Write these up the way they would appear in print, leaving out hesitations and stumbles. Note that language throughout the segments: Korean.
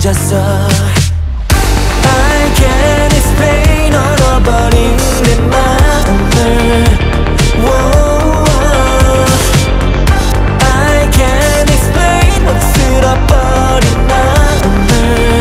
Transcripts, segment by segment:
앉았어. I can't explain 얼어버린 내 마음을. I can't explain 못 쓸어버린 마음을.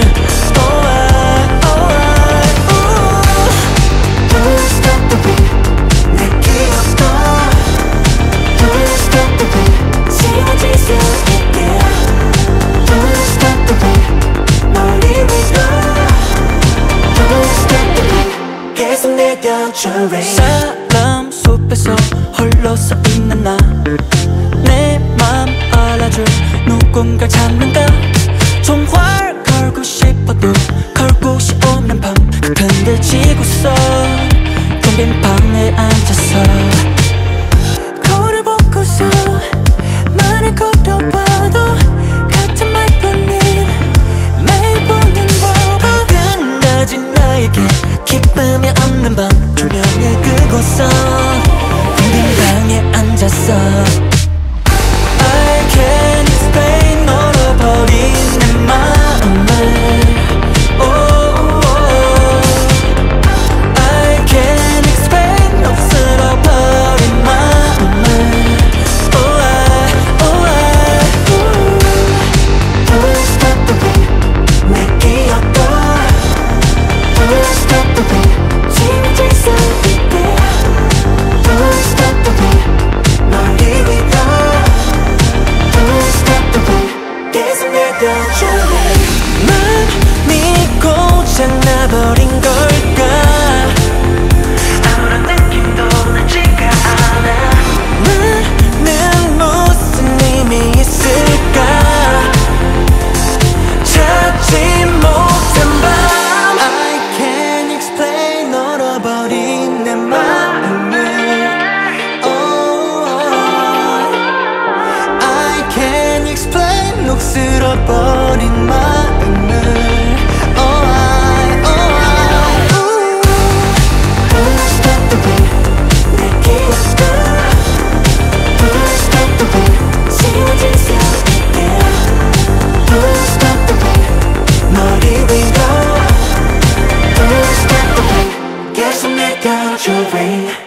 Don't stop the beat 내 기억도 Don't stop the beat 지워질 수 있게 Don't stop the beat 멀리 위로 Don't stop the beat 계속 내려줘 rain. 사람 숲에서 홀로 서 있는 나 내 맘 알아줄 누군가 찾는다. 총활 걸고 싶어도 걸 곳이 없는 밤 흔들지고서 텅 빈 방에 앉아서 거울을 보고서 말을 걸어봐도 같은 말뿐인 매일 보는 법. 끝나진 나에게 기쁨이 없는 밤 조명을 끄고서 텅 빈 방에 앉았어. I can't explain 얼어버린 내 마음을. I can't explain 못 쓸어버린 마음을. Don't stop the beat 내 기억도 Don't stop the beat 지워질 수 있게 Don't stop the beat 멀리 위로 Don't stop the beat 계속 내려줘. 난 믿고 장나버린 걸까. 아무런 느낌도 나지가 않아. 나는 무슨 의미 있을까. 찾지 못한 밤 I can't explain 얼어버린 내 마음을. I can't explain 녹슬어버린 마음을. Don't stop the beat 내 기억도 Don't stop the beat 지워질 수 있게 Don't stop the beat 머리 위로 Don't stop the beat 계속 내려줘 rain.